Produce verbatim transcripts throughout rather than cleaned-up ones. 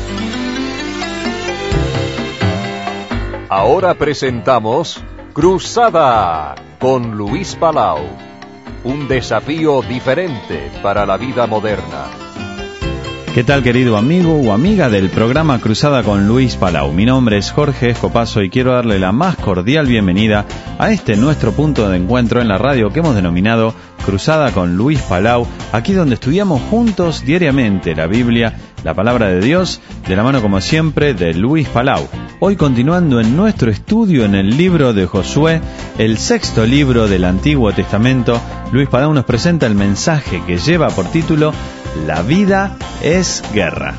Ahora presentamos Cruzada con Luis Palau, un desafío diferente para la vida moderna. ¿Qué tal, querido amigo o amiga del programa Cruzada con Luis Palau? Mi nombre es Jorge Escopazo y quiero darle la más cordial bienvenida a este nuestro punto de encuentro en la radio que hemos denominado Cruzada con Luis Palau, aquí donde estudiamos juntos diariamente la Biblia, la palabra de Dios, de la mano como siempre de Luis Palau. Hoy continuando en nuestro estudio en el libro de Josué, el sexto libro del Antiguo Testamento, Luis Palau nos presenta el mensaje que lleva por título La vida es guerra.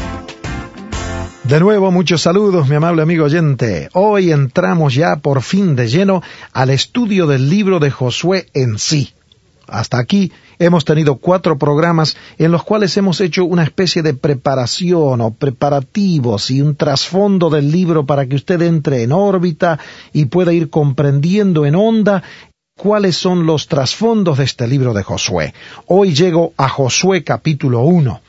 De nuevo, muchos saludos, mi amable amigo oyente. Hoy entramos ya por fin de lleno al estudio del libro de Josué en sí. Hasta aquí hemos tenido cuatro programas en los cuales hemos hecho una especie de preparación o preparativos y un trasfondo del libro para que usted entre en órbita y pueda ir comprendiendo en onda cuáles son los trasfondos de este libro de Josué. Hoy llego a Josué capítulo uno.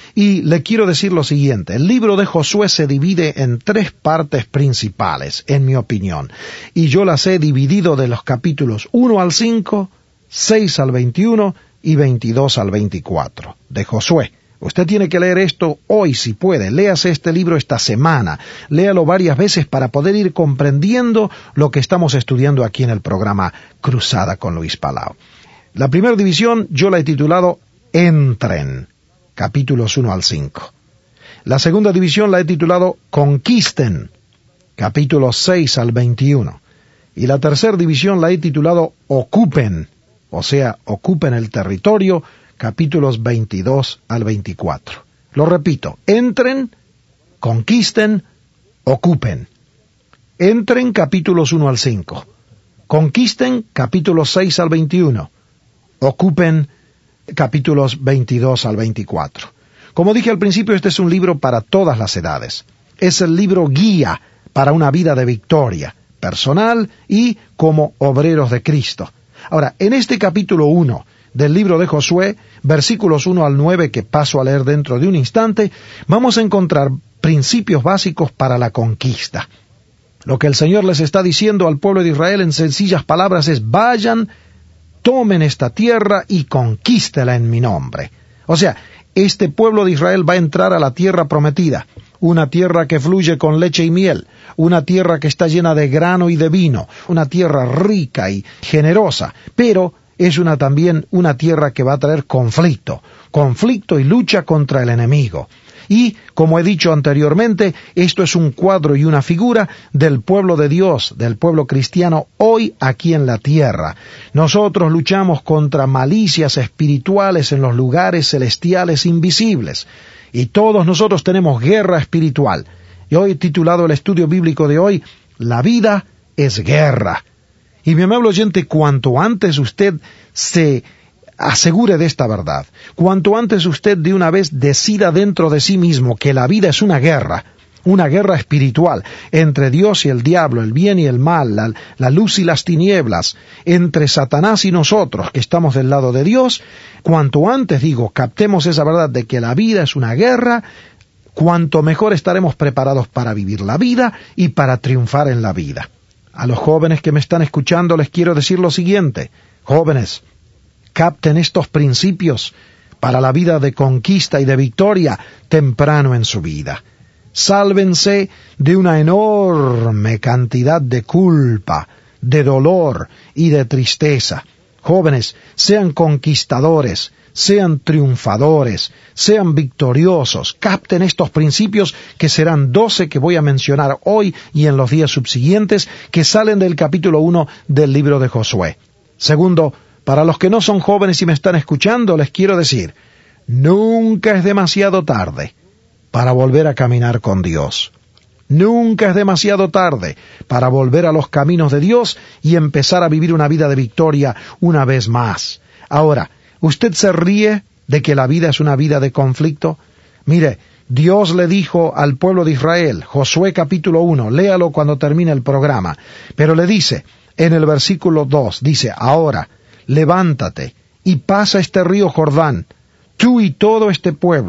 Y le quiero decir lo siguiente, el libro de Josué se divide en tres partes principales, en mi opinión, y yo las he dividido de los capítulos uno al cinco, seis al veintiuno y veintidós al veinticuatro de Josué. Usted tiene que leer esto hoy si puede, léase este libro esta semana, léalo varias veces para poder ir comprendiendo lo que estamos estudiando aquí en el programa Cruzada con Luis Palau. La primera división yo la he titulado Entren, capítulos uno al cinco. La segunda división la he titulado Conquisten, capítulos seis al veintiuno. Y la tercera división la he titulado Ocupen, o sea, ocupen el territorio, capítulos veintidós al veinticuatro. Lo repito, entren, conquisten, ocupen. Entren, capítulos uno al cinco. Conquisten, capítulos seis al veintiuno. Ocupen, capítulos veintidós al veinticuatro. Como dije al principio, este es un libro para todas las edades. Es el libro guía para una vida de victoria, personal y como obreros de Cristo. Ahora, en este capítulo uno del libro de Josué, versículos uno al nueve, que paso a leer dentro de un instante, vamos a encontrar principios básicos para la conquista. Lo que el Señor les está diciendo al pueblo de Israel en sencillas palabras es: vayan, tomen esta tierra y conquístela en mi nombre. O sea, este pueblo de Israel va a entrar a la tierra prometida, una tierra que fluye con leche y miel, una tierra que está llena de grano y de vino, una tierra rica y generosa, pero es una también una tierra que va a traer conflicto, conflicto y lucha contra el enemigo. Y, como he dicho anteriormente, esto es un cuadro y una figura del pueblo de Dios, del pueblo cristiano, hoy aquí en la tierra. Nosotros luchamos contra malicias espirituales en los lugares celestiales invisibles. Y todos nosotros tenemos guerra espiritual. Y hoy he titulado el estudio bíblico de hoy, La vida es guerra. Y mi amable oyente, cuanto antes usted se asegure de esta verdad, cuanto antes usted de una vez decida dentro de sí mismo que la vida es una guerra, una guerra espiritual, entre Dios y el diablo, el bien y el mal, la, la luz y las tinieblas, entre Satanás y nosotros, que estamos del lado de Dios, cuanto antes, digo, captemos esa verdad de que la vida es una guerra, cuanto mejor estaremos preparados para vivir la vida y para triunfar en la vida. A los jóvenes que me están escuchando les quiero decir lo siguiente: jóvenes, capten estos principios para la vida de conquista y de victoria temprano en su vida. Sálvense de una enorme cantidad de culpa, de dolor y de tristeza. Jóvenes, sean conquistadores, sean triunfadores, sean victoriosos. Capten estos principios, que serán doce que voy a mencionar hoy y en los días subsiguientes, que salen del capítulo uno del libro de Josué. Segundo, para los que no son jóvenes y me están escuchando, les quiero decir, nunca es demasiado tarde para volver a caminar con Dios. Nunca es demasiado tarde para volver a los caminos de Dios y empezar a vivir una vida de victoria una vez más. Ahora, ¿usted se ríe de que la vida es una vida de conflicto? Mire, Dios le dijo al pueblo de Israel, Josué capítulo uno, léalo cuando termine el programa, pero le dice, en el versículo dos, dice, ahora, levántate y pasa este río Jordán, tú y todo este pueblo,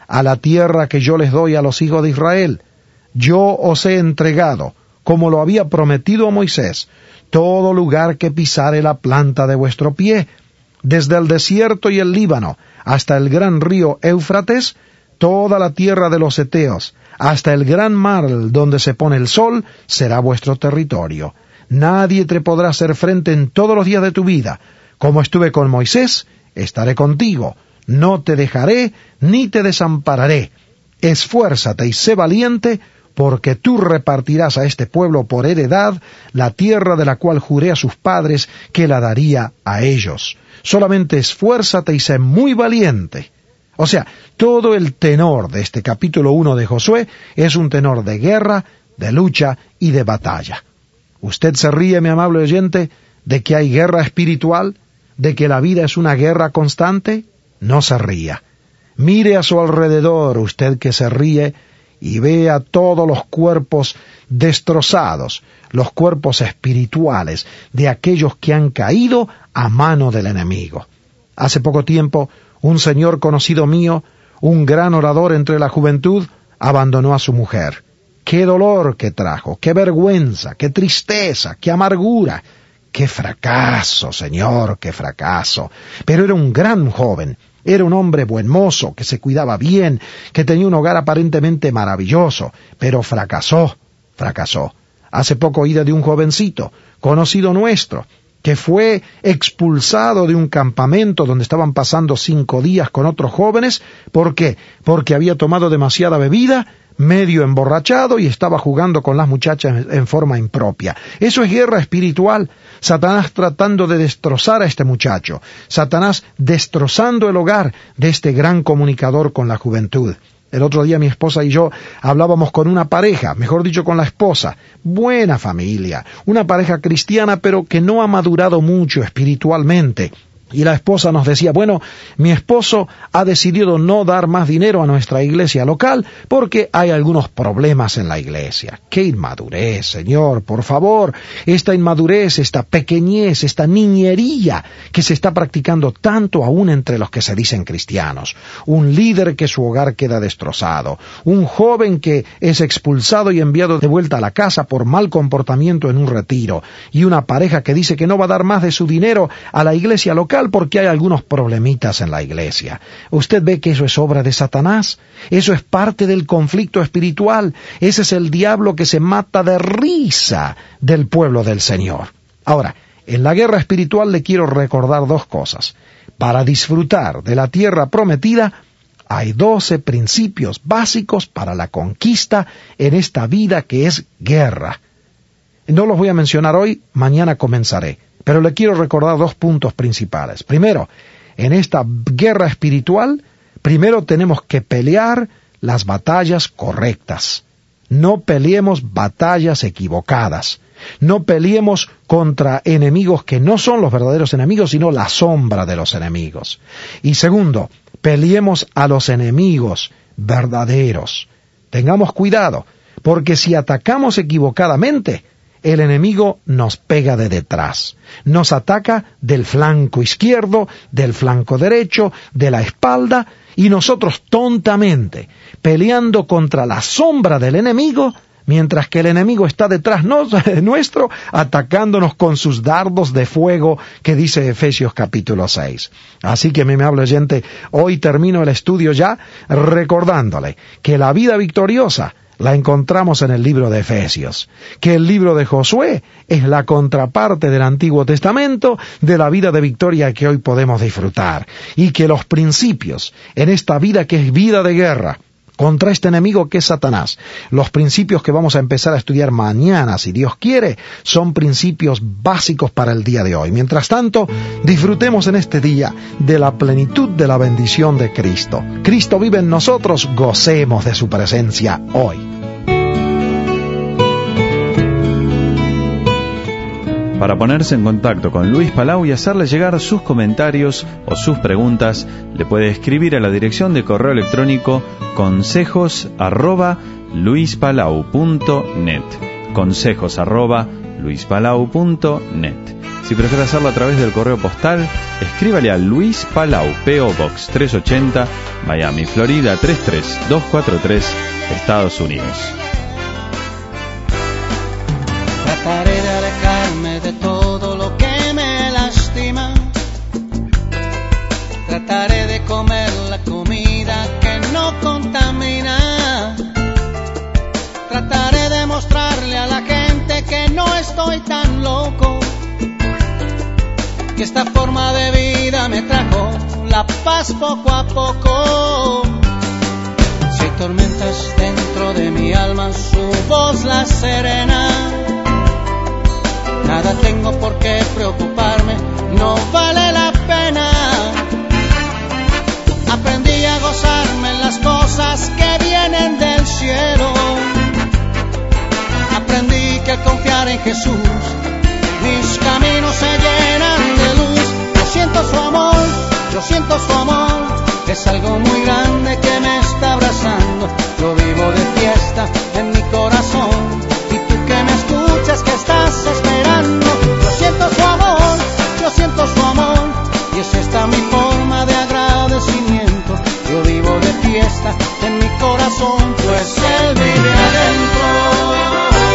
a la tierra que yo les doy a los hijos de Israel. Yo os he entregado, como lo había prometido a Moisés, todo lugar que pisare la planta de vuestro pie, desde el desierto y el Líbano, hasta el gran río Éufrates, toda la tierra de los heteos, hasta el gran mar donde se pone el sol, será vuestro territorio. Nadie te podrá hacer frente en todos los días de tu vida. Como estuve con Moisés, estaré contigo. No te dejaré, ni te desampararé. Esfuérzate y sé valiente, porque tú repartirás a este pueblo por heredad la tierra de la cual juré a sus padres que la daría a ellos. Solamente esfuérzate y sé muy valiente. O sea, todo el tenor de este capítulo uno de Josué es un tenor de guerra, de lucha y de batalla. ¿Usted se ríe, mi amable oyente, de que hay guerra espiritual? ¿De que la vida es una guerra constante? No se ría. Mire a su alrededor, usted que se ríe, y vea todos los cuerpos destrozados, los cuerpos espirituales de aquellos que han caído a mano del enemigo. Hace poco tiempo, un señor conocido mío, un gran orador entre la juventud, abandonó a su mujer. ¡Qué dolor que trajo! ¡Qué vergüenza! ¡Qué tristeza! ¡Qué amargura! ¡Qué fracaso, señor! ¡Qué fracaso! Pero era un gran joven. Era un hombre buen mozo, que se cuidaba bien, que tenía un hogar aparentemente maravilloso, pero fracasó, fracasó. Hace poco oí de un jovencito, conocido nuestro, que fue expulsado de un campamento donde estaban pasando cinco días con otros jóvenes. ¿Por qué? Porque había tomado demasiada bebida, medio emborrachado y estaba jugando con las muchachas en forma impropia. Eso es guerra espiritual. Satanás tratando de destrozar a este muchacho. Satanás destrozando el hogar de este gran comunicador con la juventud. El otro día mi esposa y yo hablábamos con una pareja, mejor dicho con la esposa, buena familia, una pareja cristiana pero que no ha madurado mucho espiritualmente. Y la esposa nos decía, bueno, mi esposo ha decidido no dar más dinero a nuestra iglesia local porque hay algunos problemas en la iglesia. ¡Qué inmadurez, Señor! Por favor, esta inmadurez, esta pequeñez, esta niñería que se está practicando tanto aún entre los que se dicen cristianos. Un líder que su hogar queda destrozado. Un joven que es expulsado y enviado de vuelta a la casa por mal comportamiento en un retiro. Y una pareja que dice que no va a dar más de su dinero a la iglesia local porque hay algunos problemitas en la iglesia. ¿Usted ve que eso es obra de Satanás? Eso es parte del conflicto espiritual. Ese es el diablo que se mata de risa del pueblo del Señor. Ahora, en la guerra espiritual le quiero recordar dos cosas. Para disfrutar de la tierra prometida, hay doce principios básicos para la conquista en esta vida que es guerra. No los voy a mencionar hoy, mañana comenzaré. Pero le quiero recordar dos puntos principales. Primero, en esta guerra espiritual, primero tenemos que pelear las batallas correctas. No peleemos batallas equivocadas. No peleemos contra enemigos que no son los verdaderos enemigos, sino la sombra de los enemigos. Y segundo, peleemos a los enemigos verdaderos. Tengamos cuidado, porque si atacamos equivocadamente, el enemigo nos pega de detrás, nos ataca del flanco izquierdo, del flanco derecho, de la espalda, y nosotros tontamente, peleando contra la sombra del enemigo, mientras que el enemigo está detrás nuestro, atacándonos con sus dardos de fuego, que dice Efesios capítulo seis. Así que, mi amable oyente, hoy termino el estudio ya recordándole que la vida victoriosa la encontramos en el libro de Efesios, que el libro de Josué es la contraparte del Antiguo Testamento de la vida de victoria que hoy podemos disfrutar, y que los principios en esta vida que es vida de guerra contra este enemigo que es Satanás, los principios que vamos a empezar a estudiar mañana, si Dios quiere, son principios básicos para el día de hoy. Mientras tanto, disfrutemos en este día de la plenitud de la bendición de Cristo. Cristo vive en nosotros, gocemos de su presencia hoy. Para ponerse en contacto con Luis Palau y hacerle llegar sus comentarios o sus preguntas, le puede escribir a la dirección de correo electrónico consejos arroba luispalau punto net. consejos arroba luispalau punto net. Si prefiere hacerlo a través del correo postal, escríbale a Luis Palau, P O Box trescientos ochenta, Miami, Florida tres tres dos cuatro tres, Estados Unidos. Trataré de alejarme de todo lo que me lastima. Trataré de comer la comida que no contamina. Trataré de mostrarle a la gente que no estoy tan loco, que esta forma de vida me trajo la paz poco a poco. Si hay tormentas dentro de mi alma, su voz la serena. Nada tengo por qué preocuparme, no vale la pena. Aprendí a gozarme en las cosas que vienen del cielo. Aprendí que al confiar en Jesús, mis caminos se llenan de luz. Yo siento su amor, yo siento su amor. Es algo muy grande que me está abrazando. Yo vivo de fiesta en mi corazón. Y tú que me escuchas, que estás esperando. Yo siento su amor, yo siento su amor. Y es esta mi forma de agradecimiento. Yo vivo de fiesta en mi corazón, pues Él vive adentro.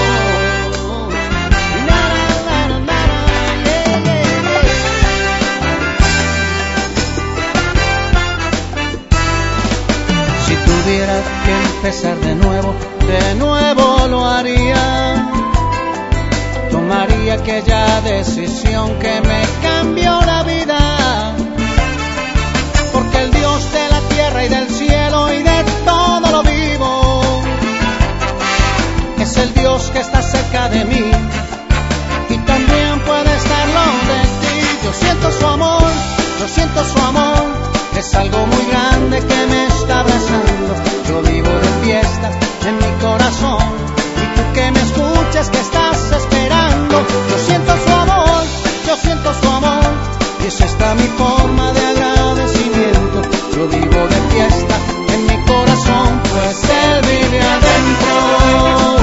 Tuviera que empezar de nuevo, de nuevo lo haría. Tomaría aquella decisión que me cambió la vida. Porque el Dios de la tierra y del cielo y de todo lo vivo es el Dios que está cerca de mí y también puede estarlo de ti. Yo siento su amor, yo siento su amor. Es algo muy grande que me está abrazando. Yo vivo de fiesta en mi corazón. Y tú que me escuchas, que estás esperando. Yo siento su amor, yo siento su amor. Y es esta mi forma de agradecimiento. Yo vivo de fiesta en mi corazón, pues Él vive adentro.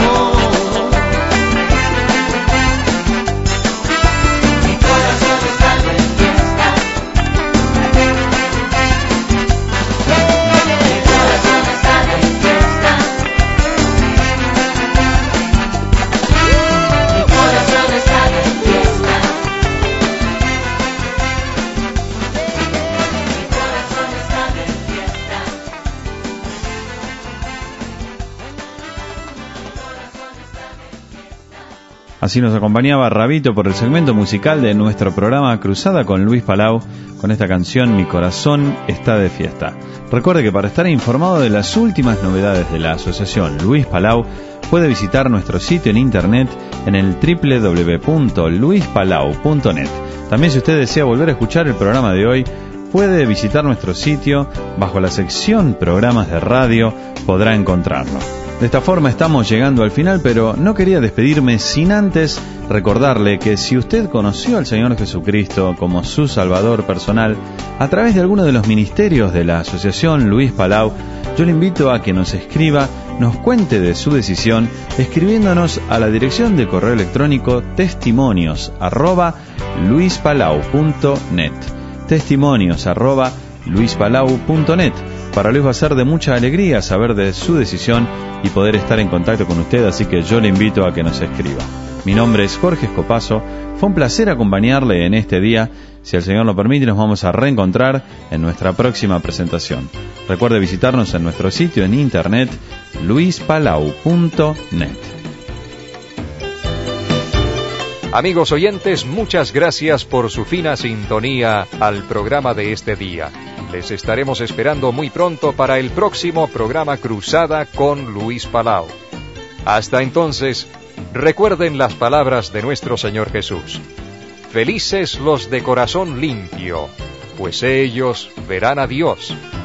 Así nos acompañaba Rabito por el segmento musical de nuestro programa Cruzada con Luis Palau, con esta canción Mi Corazón está de fiesta. Recuerde que para estar informado de las últimas novedades de la asociación Luis Palau, puede visitar nuestro sitio en internet en el doble u doble u doble u punto luis palau punto net. También, si usted desea volver a escuchar el programa de hoy, puede visitar nuestro sitio. Bajo la sección Programas de Radio podrá encontrarlo. De esta forma estamos llegando al final, pero no quería despedirme sin antes recordarle que si usted conoció al Señor Jesucristo como su Salvador personal a través de alguno de los ministerios de la Asociación Luis Palau, yo le invito a que nos escriba, nos cuente de su decisión, escribiéndonos a la dirección de correo electrónico testimonios arroba luispalau punto net. Testimonios arroba luispalau punto net. Para Luis va a ser de mucha alegría saber de su decisión y poder estar en contacto con usted, así que yo le invito a que nos escriba. Mi nombre es Jorge Escopazo, fue un placer acompañarle en este día. Si el Señor lo permite, nos vamos a reencontrar en nuestra próxima presentación. Recuerde visitarnos en nuestro sitio en internet luispalau punto net. Amigos oyentes, muchas gracias por su fina sintonía al programa de este día. Les estaremos esperando muy pronto para el próximo programa Cruzada con Luis Palau. Hasta entonces, recuerden las palabras de nuestro Señor Jesús. Felices los de corazón limpio, pues ellos verán a Dios.